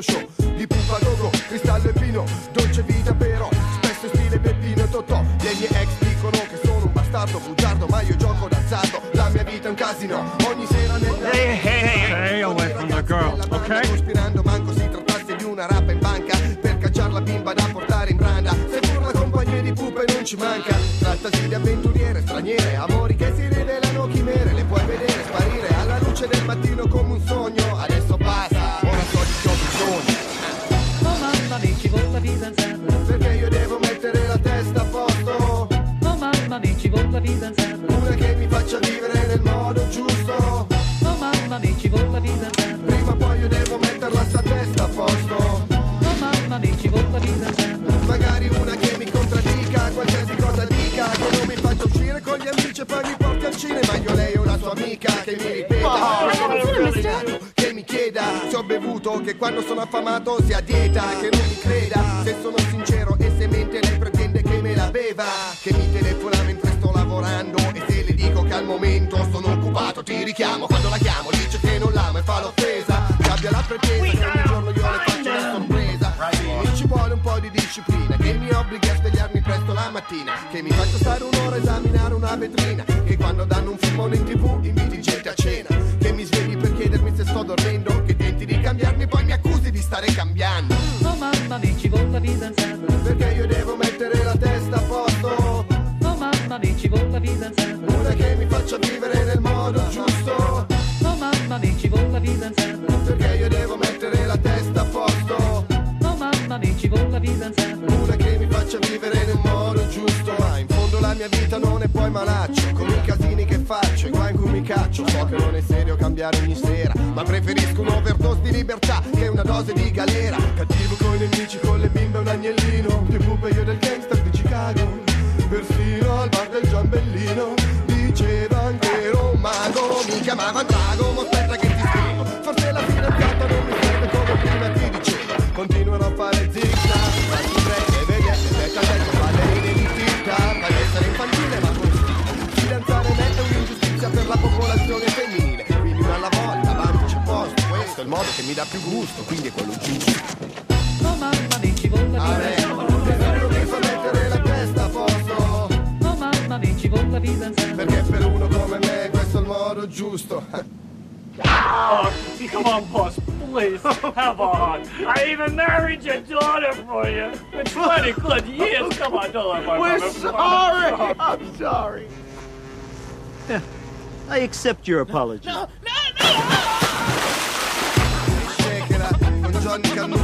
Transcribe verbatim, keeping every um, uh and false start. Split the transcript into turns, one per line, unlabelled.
show di Pupa Gogo, Cristallo e Pino, dolce vita però, spesso stile Peppino e Totò. Le mie ex dicono che sono un bastardo bugiardo, ma io gioco d'azzardo, la mia vita è un casino, ogni sera nella...
Hey, hey, hey, stay away from the girl, ok?
Cospirando manco si trattasse di una rapa in banca, per cacciare la bimba da portare in branda, se pur la compagnia di pupe non ci manca. Trattasi di avventuriere, straniere, amori che si rivelano chimere, le puoi vedere sparire alla luce del mattino come un sogno. Adesso basta, ora so di che ho bisogno.
Oh mamma mia, ci vuole la fidanzata,
perché io devo mettere la testa a posto.
oh mamma mia, ci vuole la fidanzata,
Una che mi faccia vivere nel modo giusto.
oh mamma mia, ci vuole la fidanzata,
Prima o poi io devo metterla sta testa a posto.
oh mamma mia, ci vuole la fidanzata,
Magari una che mi contraddica, qualsiasi cosa dica, che non mi faccia uscire con gli amici e poi mi porti al cinema. Io lei è una sua amica che mi ripeta, che mi chieda se ho bevuto, che quando sono affamato sia a dieta, che non mi creda se sono sincero e se mente lei pretende che me la beva, che mi telefona mentre sto lavorando e se le dico che al momento sono occupato ti richiamo. Quando la chiamo dice che non l'amo e fa l'offesa, che abbia la pretesa che ogni giorno io le faccio una sorpresa. Sì, mi ci vuole un po' di disciplina, che mi obblighi a svegliarmi presto la mattina, che mi faccia stare un'ora a esaminare una vetrina, che quando danno un filmone in tv inviti gente a cena, che mi svegli per chiedermi se sto dormendo, che tenti di cambiarmi poi mi accusi di stare cambiando.
oh mamma mia, ci vuole la fidanzata,
Perché io devo mettere la testa a posto.
oh mamma mia, ci vuole la fidanzata,
Una che mi faccia vivere nel modo giusto.
oh mamma mia, ci vuole la fidanzata,
Perché io devo mettere la testa a posto.
oh mamma mia, ci vuole la fidanzata,
Una che mi faccia vivere nel modo giusto. Ma in fondo la mia vita non è poi malaccio, con i casini che faccio, i guai in cui mi caccio. So che non è serio cambiare ogni sera, ma preferisco un overdose di libertà che una dose di galera. Cattivo coi nemici, con le bimbe un agnellino, più pupe io del gangster di Chicago. Persino al bar del Giambellino diceva che ero un mago, mi chiamava Drago, ma aspetta che ti spiego. Forse la fidanzata non mi serve come prima ti dicevo. Continuano a fare zig-zag, ma tu prende, vedete, becca il tetto, ballerine di tic-tac. Fai essere infantile ma con stile, fidanzare me è un'ingiustizia per la popolazione femminile. Quindi una alla volta, avanti c'è posto, questo è il modo che mi dà più gusto, quindi è quello giusto.
oh mamma mia, ci vuole la fidanzata,
Tesoro mi fa mettere la testa a posto.
oh mamma mia, ci vuole la fidanzata,
Perché per uno come me questo è il modo giusto.
Oh, come on, boss, please, have a hug. I even married your daughter for you. It's twenty good years. Come on, don't let my
We're
mother-
sorry. I'm sorry.
Yeah, I accept your apology.
Shake it up con Johnny Cannucci.